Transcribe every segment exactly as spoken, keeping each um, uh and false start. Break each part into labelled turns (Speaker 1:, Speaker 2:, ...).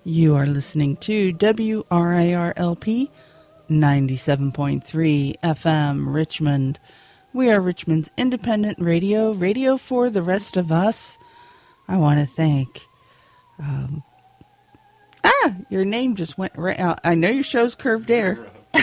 Speaker 1: You are listening to W R I R L P ninety-seven point three F M Richmond. We are Richmond's independent radio, radio for the rest of us. I want to thank... Um, ah, your name just went right out. I know your show's Curved Air.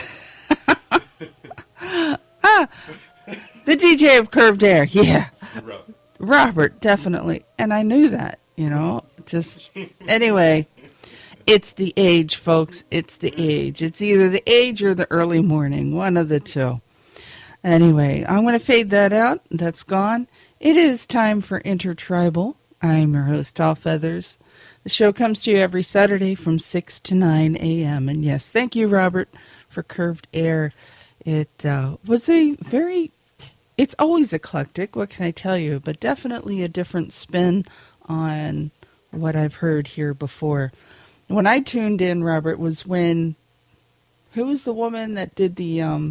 Speaker 1: ah, the D J of Curved Air, yeah.
Speaker 2: Robert.
Speaker 1: Robert, definitely. And I knew that, you know, just... Anyway... It's the age, folks. It's the age. It's either the age or the early morning, one of the two. Anyway, I'm going to fade that out. That's gone. It is time for Intertribal. I'm your host, Tal Feathers. The show comes to you every Saturday from six to nine a.m. And yes, thank you, Robert, for Curved Air. It uh, was a very, it's always eclectic, what can I tell you, but definitely a different spin on what I've heard here before. When I tuned in, Robert, was when, who was the woman that did the um,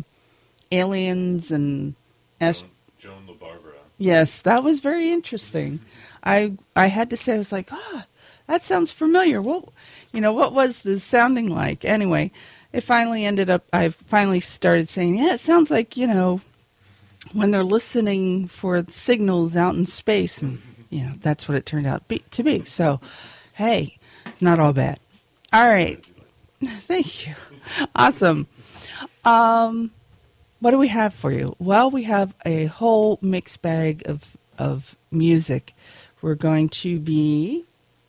Speaker 1: aliens and... Ast-
Speaker 2: Joan, Joan LaBarbera.
Speaker 1: Yes, that was very interesting. I I had to say, I was like, ah, oh, that sounds familiar. What, you know, what was this sounding like? Anyway, it finally ended up, I finally started saying, yeah, it sounds like, you know, when they're listening for signals out in space. And, you know, that's what it turned out be, to be. So, hey, it's not all bad. All right. Thank you. Awesome. Um, what do we have for you? Well, we have a whole mixed bag of of music. We're going to be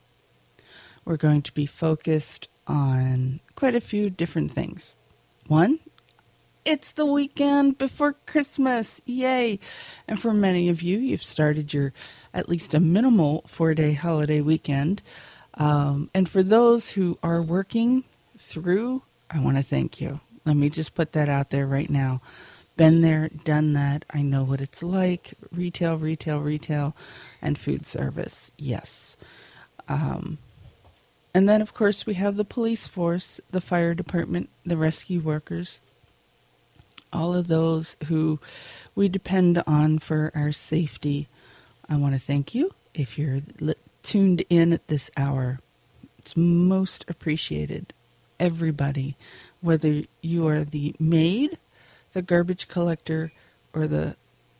Speaker 1: we're going to be focused on quite a few different things. One, it's the weekend before Christmas. Yay. And for many of you, you've started your at least a minimal four-day holiday weekend. Um, and for those who are working through, I want to thank you. Let me just put that out there right now. Been there, done that. I know what it's like. Retail, retail, retail, and food service. Yes. Um, and then, of course, we have the police force, the fire department, the rescue workers, all of those who we depend on for our safety. I want to thank you. If you're li- tuned in at this hour, it's most appreciated. Everybody, whether you are the maid, the garbage collector, or the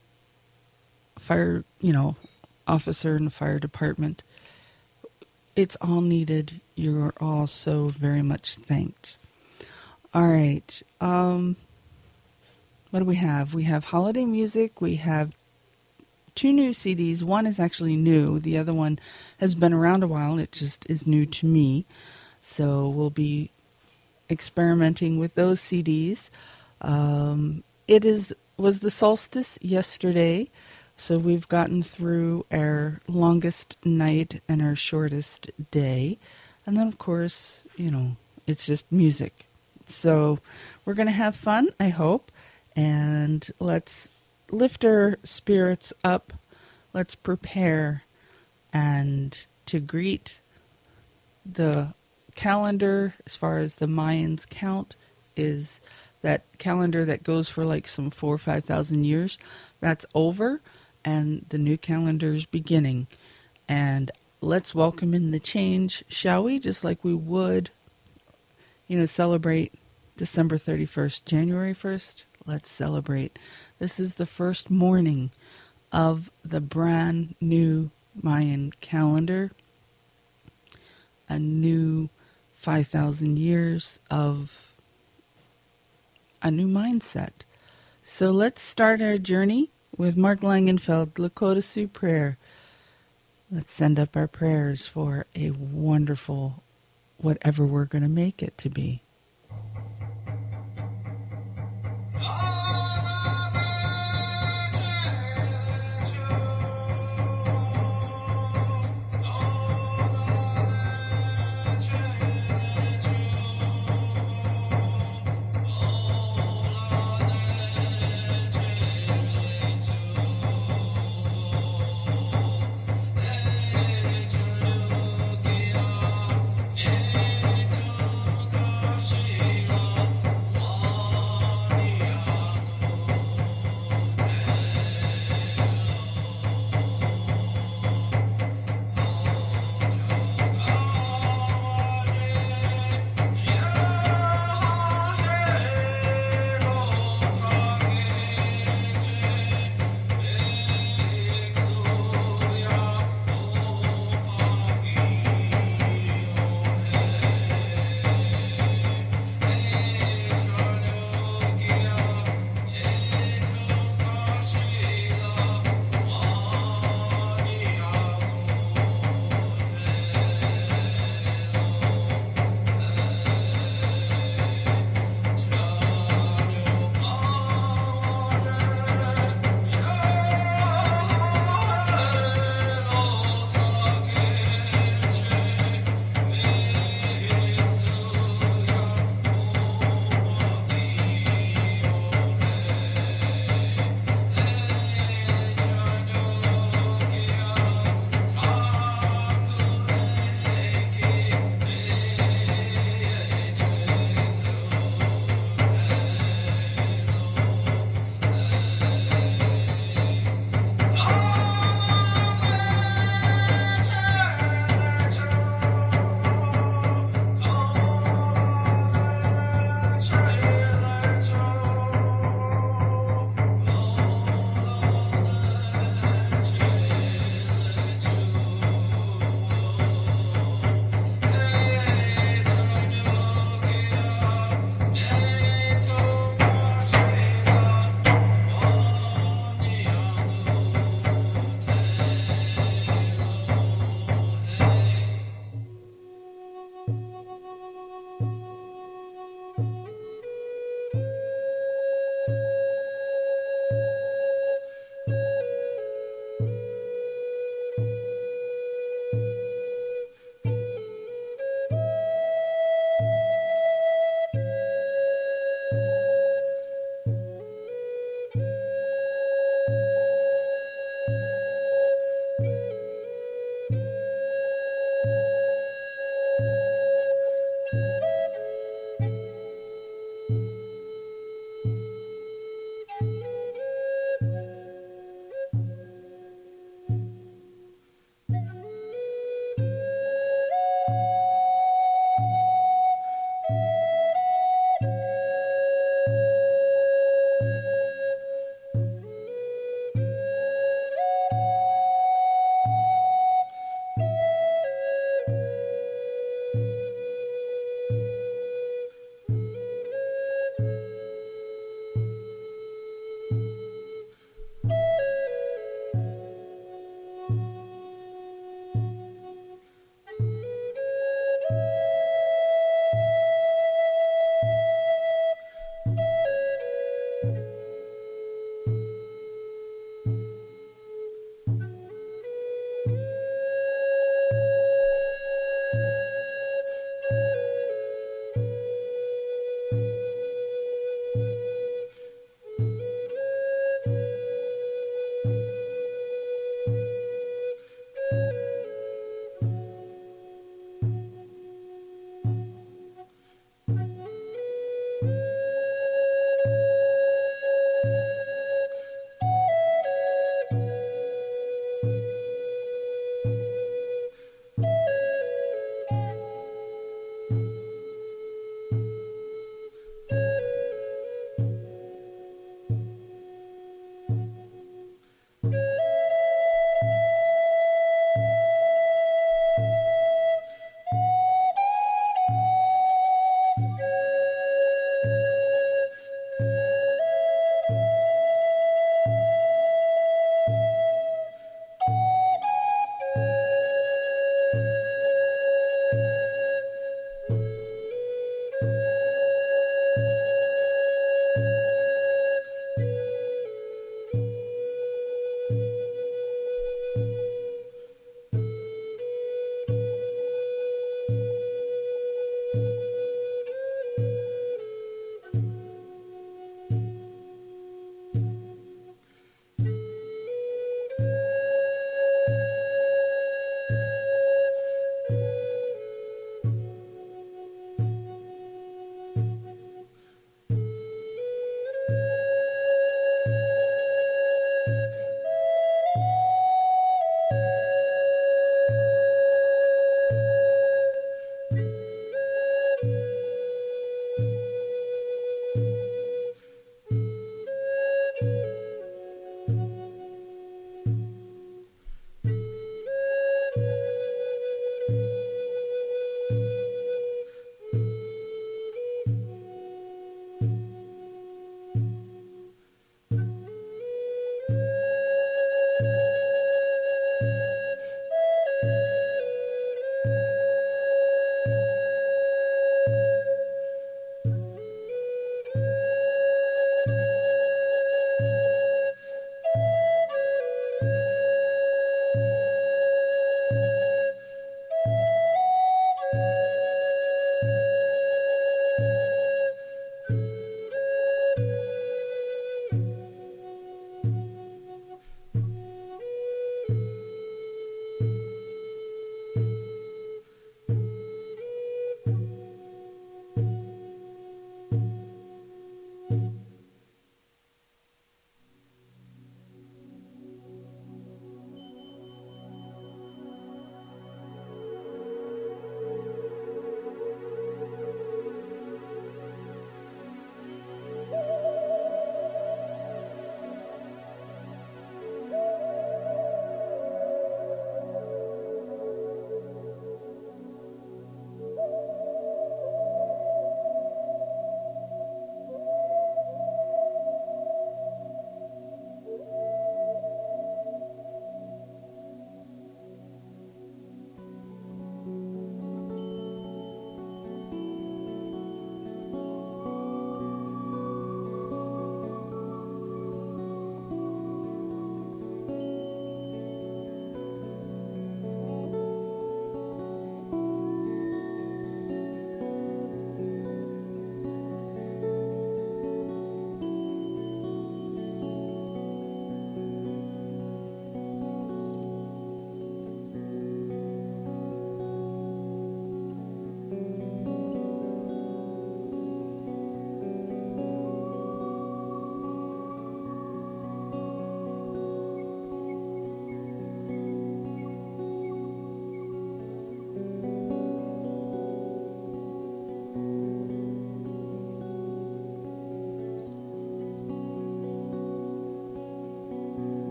Speaker 1: fire, you know, officer in the fire department, it's all needed. You're all so very much thanked. All right. Um, what do we have? We have holiday music. We have two new C Ds. One is actually new. The other one has been around a while. It just is new to me. So we'll be experimenting with those C Ds. Um, it is was the solstice yesterday, so we've gotten through our longest night and our shortest day. And then, of course, you know, it's just music. So we're going to have fun, I hope. And let's lift our spirits up. Let's prepare and to greet the calendar as far as the Mayans count is that calendar that goes for like some four or five thousand years. That's over, and the new calendar is beginning. And let's welcome in the change, shall we? Just like we would, you know, celebrate December thirty-first, January first. Let's celebrate. This is the first morning of the brand new Mayan calendar. A new five thousand years of a new mindset. So let's start our journey with Mark Langenfeld, Lakota Sioux prayer. Let's send up our prayers for a wonderful whatever we're going to make it to be.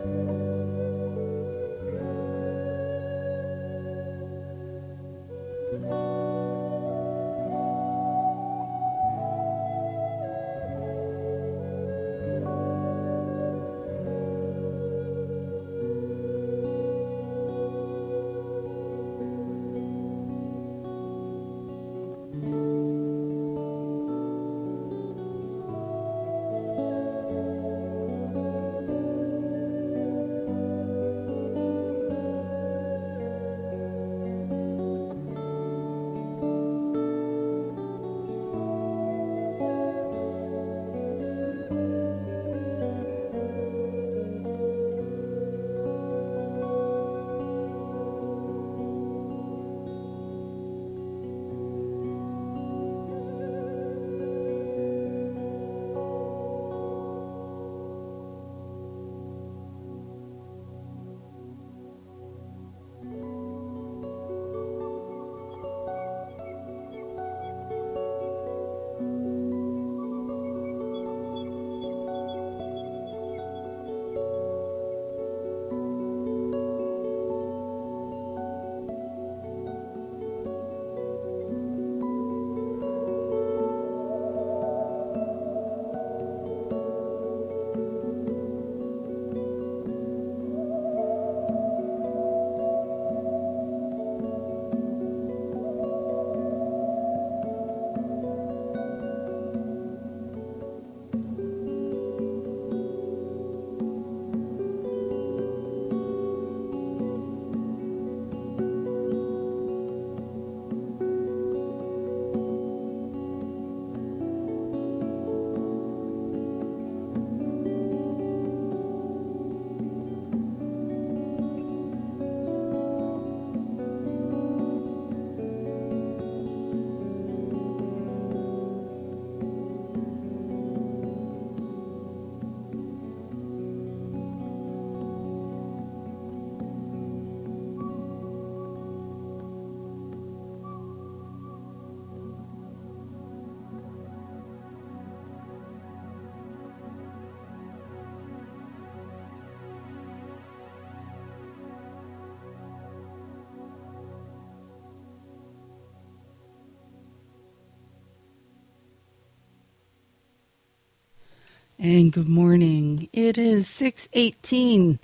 Speaker 1: And good morning. It is six eighteen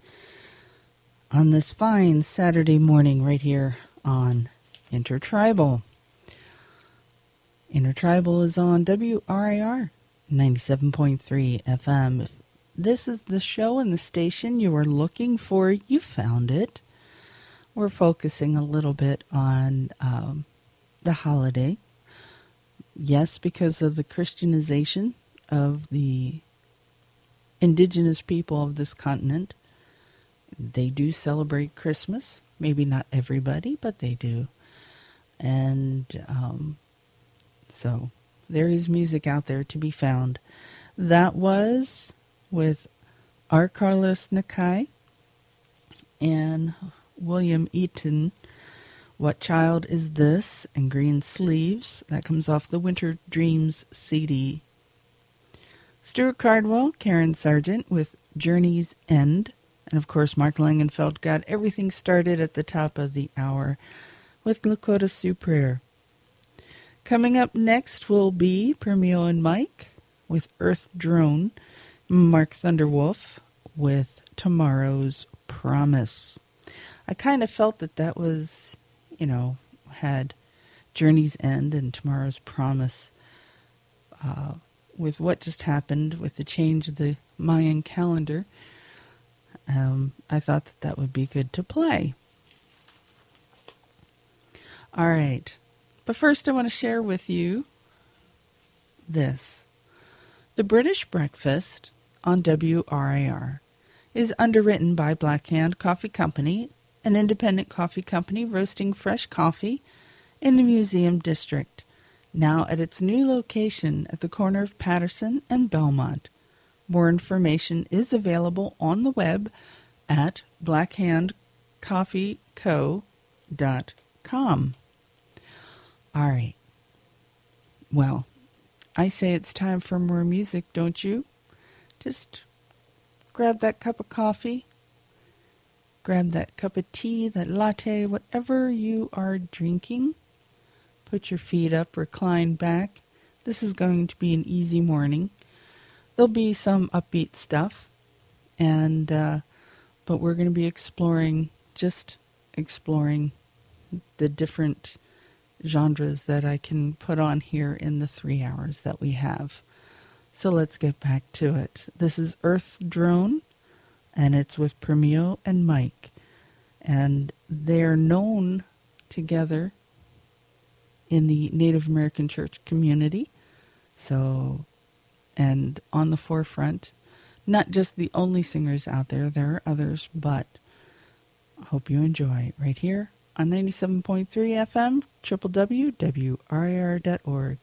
Speaker 1: on this fine Saturday morning right here on Intertribal. Intertribal is on W R I R ninety-seven point three F M. If this is the show and the station you were looking for, you found it. We're focusing a little bit on um, the holiday. Yes, because of the Christianization of the indigenous people of this continent. They do celebrate Christmas. Maybe not everybody, but they do. And um, so there is music out there to be found. That was with R. Carlos Nakai and William Eaton. What Child Is This? And Green Sleeves. That comes off the Winter Dreams C D. Stuart Cardwell, Karen Sargent with Journey's End. And of course, Mark Langenfeld got everything started at the top of the hour with Lakota Sioux Prayer. Coming up next will be Permio and Mike with Earth Drone. Mark Thunderwolf with Tomorrow's Promise. I kind of felt that that was, you know, had Journey's End and Tomorrow's Promise uh, with what just happened with the change of the Mayan calendar. Um, I thought that that would be good to play. All right. But first I want to share with you this. The British Breakfast on W R I R is underwritten by Black Hand Coffee Company, an independent coffee company roasting fresh coffee in the Museum District, now at its new location at the corner of Patterson and Belmont. More information is available on the web at black hand coffee co dot com. All right. Well, I say it's time for more music, don't you? Just grab that cup of coffee, Grab that cup of tea, that latte, whatever you are drinking. Put your feet up, recline back. This is going to be an easy morning. There'll be some upbeat stuff, and uh, but we're going to be exploring, just exploring the different genres that I can put on here in the three hours that we have. So let's get back to it. This is Earth Drone, and it's with Premio and Mike. And they're known together in the Native American church community. So, and on the forefront, not just the only singers out there, there are others, but I hope you enjoy right here on ninety-seven point three F M, w w w dot w r i r dot org.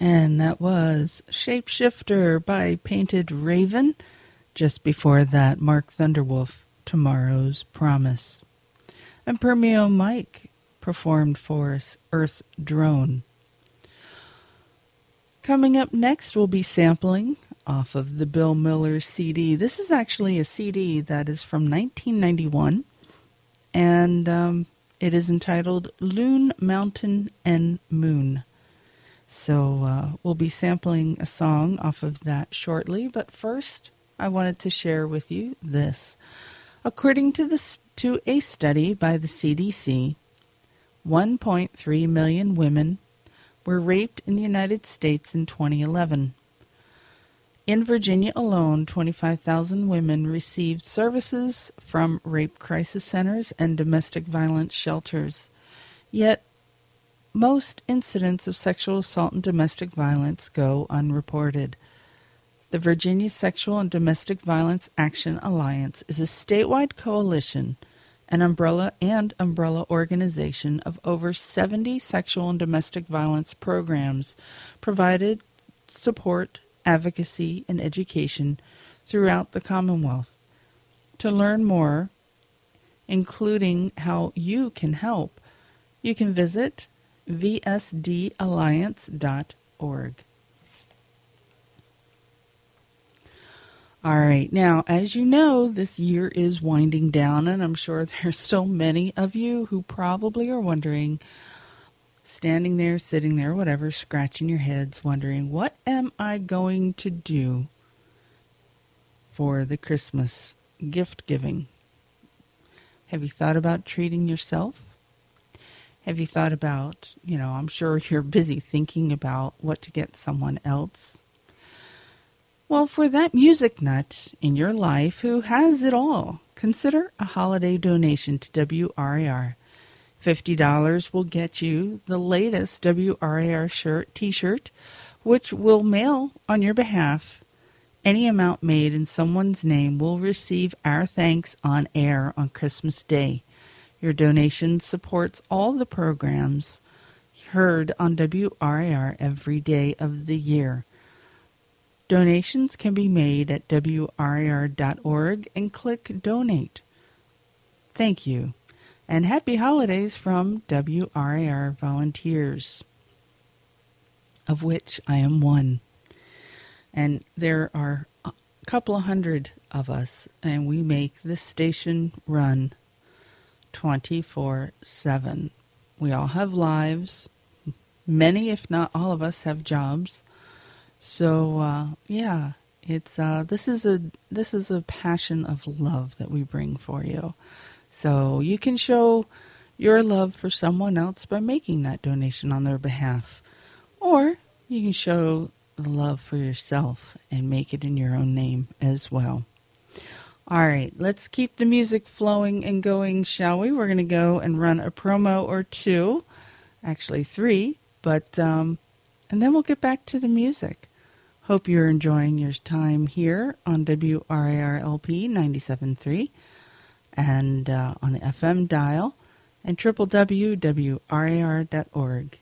Speaker 1: And that was Shapeshifter by Painted Raven. Just before that, Mark Thunderwolf, Tomorrow's Promise. And Permeo Mike performed for us Earth Drone. Coming up next, we'll be sampling off of the Bill Miller C D. This is actually a C D that is from nineteen ninety-one, and um, it is entitled Loon, Mountain, and Moon. So uh, we'll be sampling a song off of that shortly, but first I wanted to share with you this. According to, this, to a study by the C D C, one point three million women were raped in the United States in twenty eleven. In Virginia alone, twenty-five thousand women received services from rape crisis centers and domestic violence shelters. Yet, most incidents of sexual assault and domestic violence go unreported. The Virginia Sexual and Domestic Violence Action Alliance is a statewide coalition, an umbrella and umbrella organization of over seventy sexual and domestic violence programs, provided support, advocacy, and education throughout the Commonwealth. To learn more, including how you can help, you can visit v s d alliance dot org. All right, now, as you know, this year is winding down, and I'm sure there's still many of you who probably are wondering, standing there, sitting there, whatever, scratching your heads, wondering, what am I going to do for the Christmas gift giving? Have you thought about treating yourself? Have you thought about, you know, I'm sure you're busy thinking about what to get someone else. Well, for that music nut in your life who has it all, consider a holiday donation to W R A R. fifty dollars will get you the latest W R A R shirt, t-shirt, which will mail on your behalf. Any amount made in someone's name will receive our thanks on air on Christmas Day. Your donation supports all the programs heard on W R A R every day of the year. Donations can be made at W R A R dot org and click Donate. Thank you, and happy holidays from W R A R volunteers, of which I am one. And there are a couple of hundred of us, and we make this station run twenty-four seven. We all have lives. Many, if not all of us, have jobs. So uh, yeah, it's uh, this is a this is a passion of love that we bring for you. So you can show your love for someone else by making that donation on their behalf, or you can show the love for yourself and make it in your own name as well. All right, let's keep the music flowing and going, shall we? We're going to go and run a promo or two, actually three, but um, and then we'll get back to the music. Hope you're enjoying your time here on W R A R L P ninety-seven point three and uh, on the F M dial and w w w dot w r a r dot org.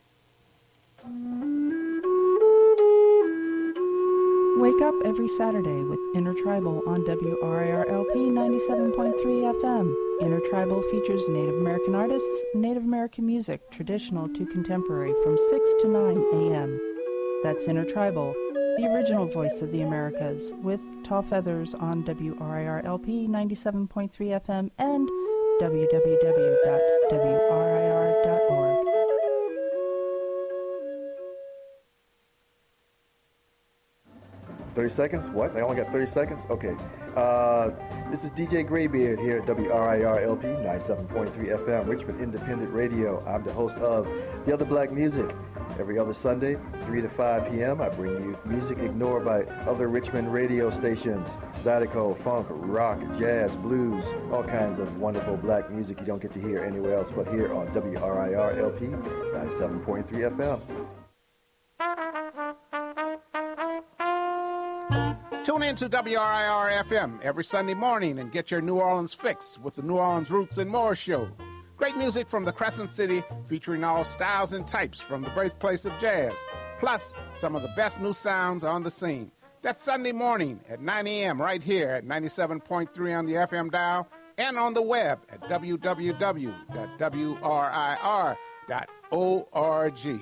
Speaker 1: Wake up every Saturday with Intertribal on W R A R L P ninety-seven point three F M. Intertribal features Native American artists, Native American music, traditional to contemporary, from six to nine a.m. That's Intertribal, the original voice of the Americas, with Tall Feathers on W R A R L P ninety-seven point three F M and w w w dot w r i r dot org.
Speaker 2: thirty seconds? What? They only got thirty seconds? Okay. Uh, this is D J Graybeard here at W R I R L P ninety-seven point three F M, Richmond Independent Radio. I'm the host of The Other Black Music. Every other Sunday, three to five p.m., I bring you music ignored by other Richmond radio stations. Zydeco, funk, rock, jazz, blues, all kinds of wonderful black music you don't get to hear anywhere else but here on W R I R L P ninety-seven point three F M.
Speaker 3: Tune in to W R I R F M every Sunday morning and get your New Orleans fix with the New Orleans Roots and More Show. Great music from the Crescent City featuring all styles and types from the birthplace of jazz. plus some of the best new sounds on the scene. That's Sunday morning at nine a.m. right here at ninety-seven point three on the F M dial and on the web at w w w dot w r i r dot org.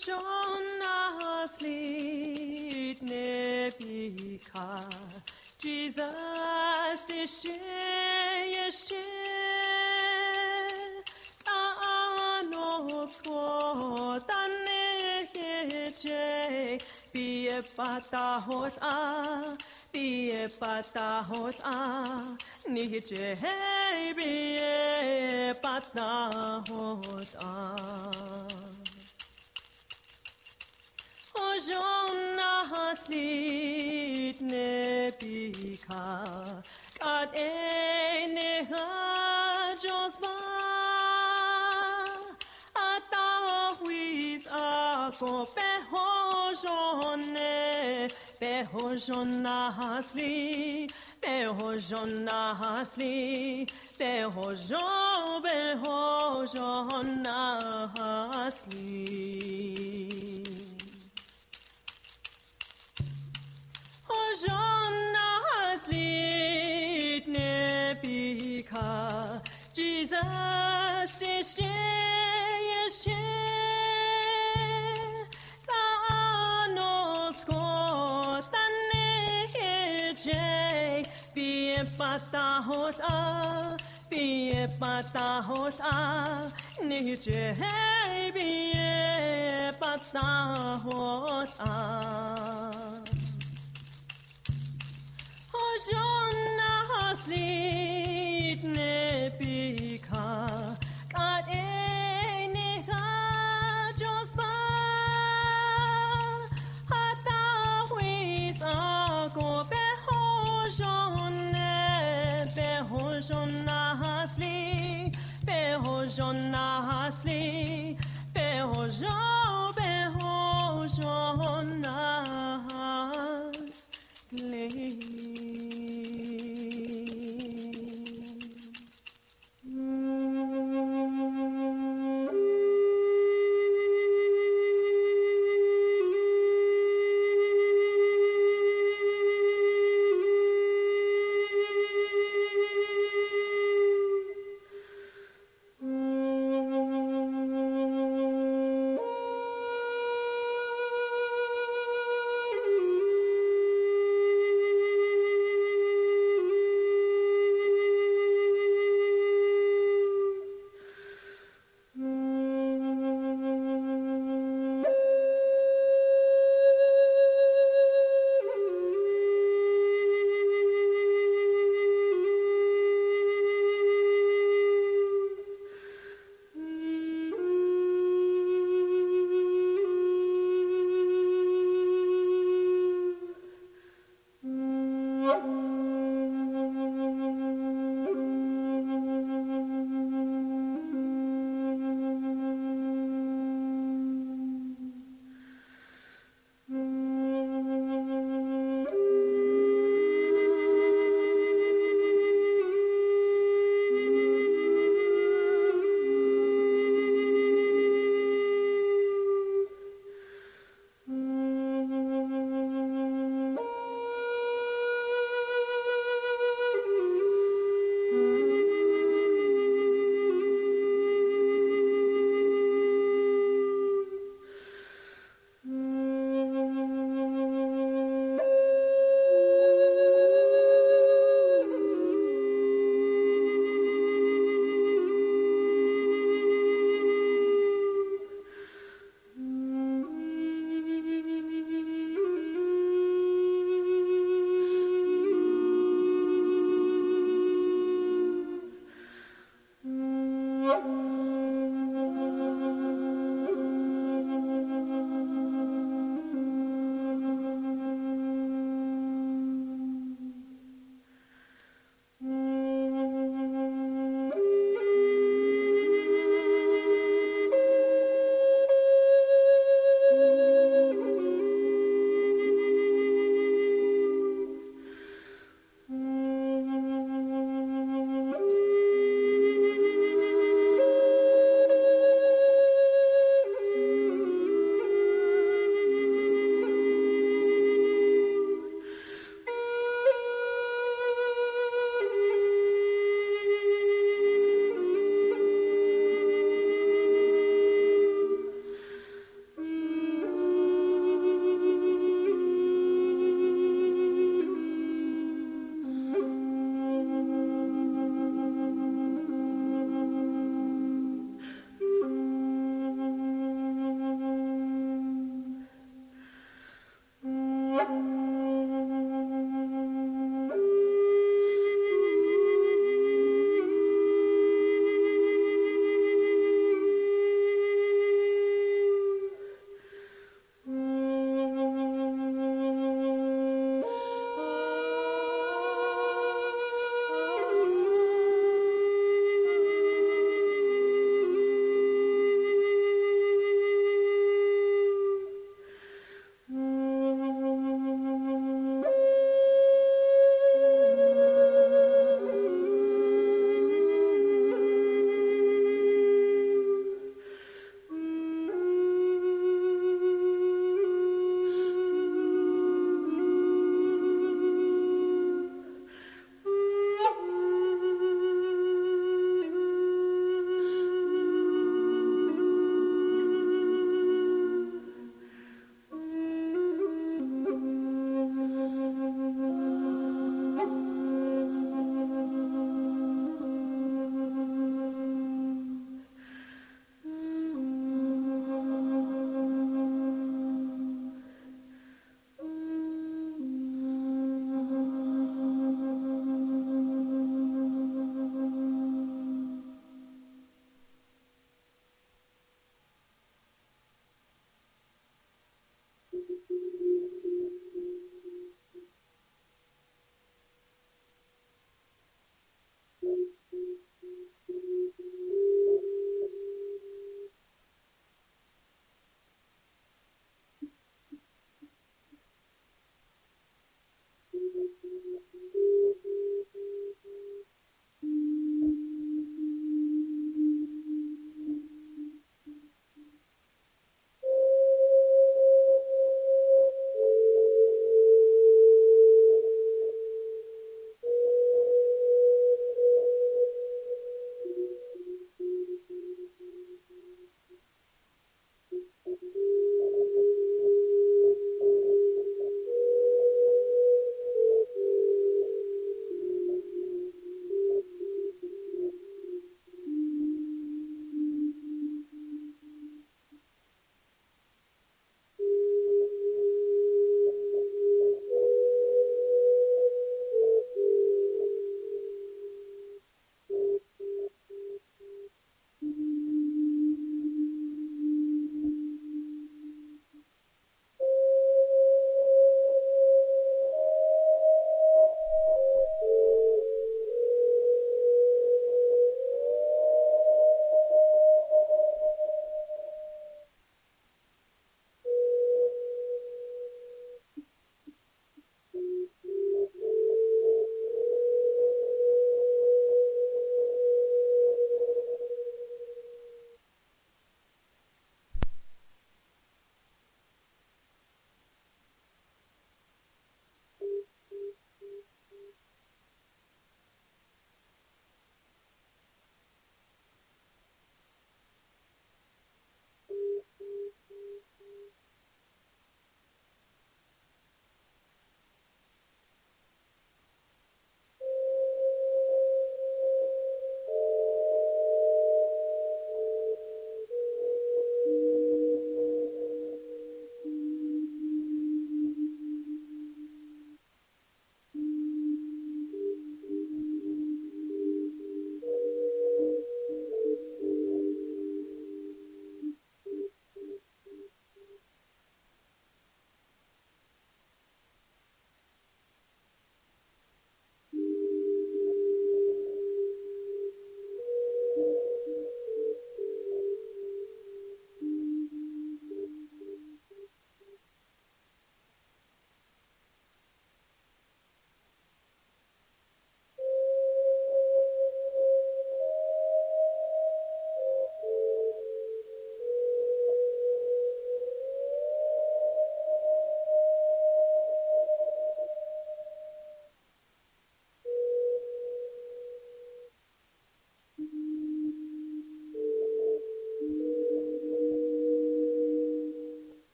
Speaker 4: Honestly, nebika, Jesus is yes, ano ko tane je, be a pata hot ah, be a pata hot ah, nije be a pata hot ah. Jonas lied nebika, kad ene hajos ba, atahuis ako peho jone, peho Jonas li, peho Jonas li, peho jo, peho Jonas li. Jonas lied nebika, Jesus is yes, Tanos kotane je, be a pata hot ah, be a pata hot ah, nije be a pata hot ah. Jonas lied nebika, kad ene hajos ba, atahuis ako beho jone, beho Jonas li, beho Jonas li, beho jo, beho Jonas li.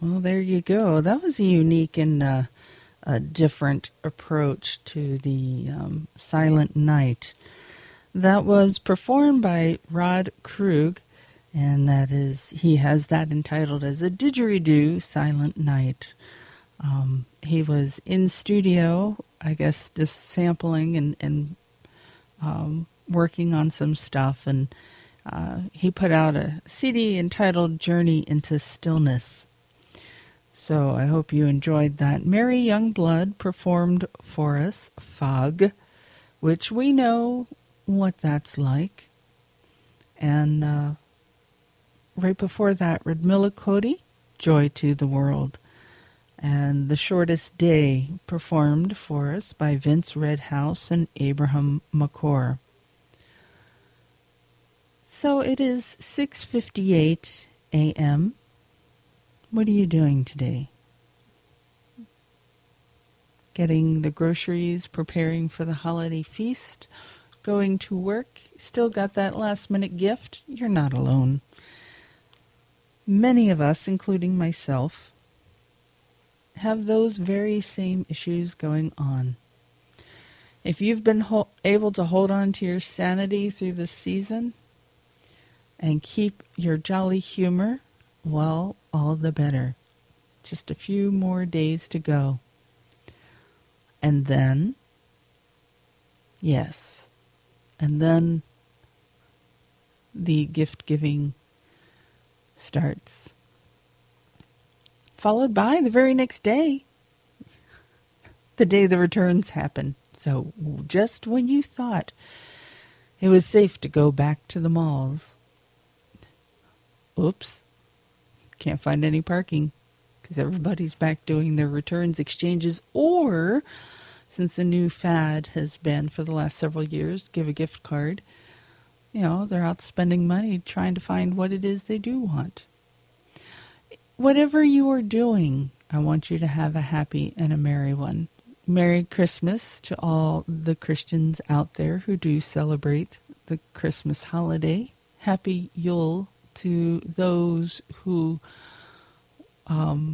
Speaker 1: Well, there you go. That was a unique and uh, a different approach to the um, Silent Night. That was performed by Rod Krug, and that is, he has that entitled as a didgeridoo Silent Night. Um, he was in studio, I guess, just sampling and, and um, working on some stuff, and uh, he put out a C D entitled Journey into Stillness. So I hope you enjoyed that. Mary Youngblood performed for us Fog, which we know what that's like. And uh, right before that, Radmila Cody, Joy to the World. And The Shortest Day performed for us by Vince Redhouse and Abraham McCord. So it is six fifty-eight a.m. What are you doing today? Getting the groceries, preparing for the holiday feast, going to work, still got that last minute gift? You're not alone. Many of us, including myself, have those very same issues going on. If you've been ho- able to hold on to your sanity through this season and keep your jolly humor, well, all the better. Just a few more days to go. And then, yes, and then the gift-giving starts. Followed by the very next day, the day the returns happen. So just when you thought it was safe to go back to the malls, oops, can't find any parking because everybody's back doing their returns exchanges, or since the new fad has been for the last several years, give a gift card, you know, they're out spending money trying to find what it is they do want. Whatever you are doing, I want you to have a happy and a merry one. Merry Christmas to all the Christians out there who do celebrate the Christmas holiday. Happy Yule to those who, um,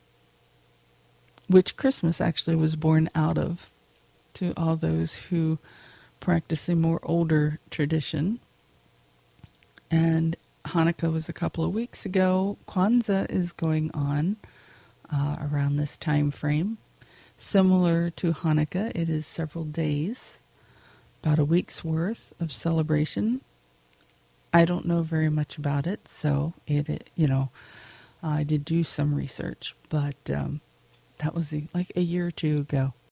Speaker 1: which Christmas actually was born out of, to all those who practice a more older tradition. And Hanukkah was a couple of weeks ago. Kwanzaa is going on uh, around this time frame. Similar to Hanukkah, it is several days, about a week's worth of celebration. I don't know very much about it, so it, it you know, I did do some research, but um, that was like a year or two ago.